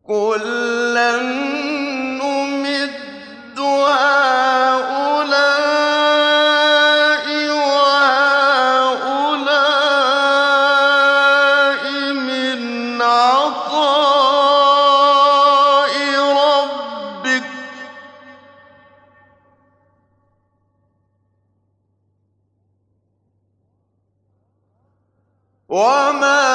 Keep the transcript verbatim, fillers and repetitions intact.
كُلًّا نُّمِدُّ هَٰؤُلَاءِ وَهَٰؤُلَاءِ مِنْ عَطَاءِ رَبِّكَ ۚ وَمَا